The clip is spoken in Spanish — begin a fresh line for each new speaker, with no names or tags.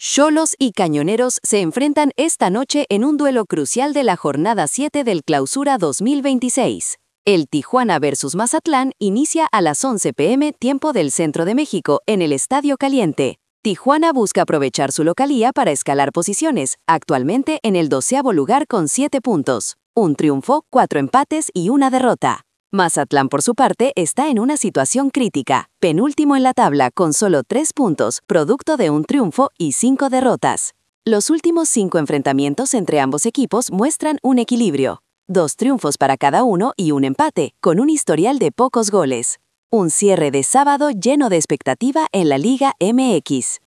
Xolos y Cañoneros se enfrentan esta noche en un duelo crucial de la jornada 7 del Clausura 2026. El Tijuana versus Mazatlán inicia a las 11 p.m. tiempo del Centro de México en el Estadio Caliente. Tijuana busca aprovechar su localía para escalar posiciones, actualmente en el 12º lugar con 7 puntos, un triunfo, 4 empates y una derrota. Mazatlán, por su parte, está en una situación crítica, penúltimo en la tabla con solo 3 puntos, producto de un triunfo y 5 derrotas. Los últimos 5 enfrentamientos entre ambos equipos muestran un equilibrio. 2 triunfos para cada uno y un empate, con un historial de pocos goles. Un cierre de sábado lleno de expectativa en la Liga MX.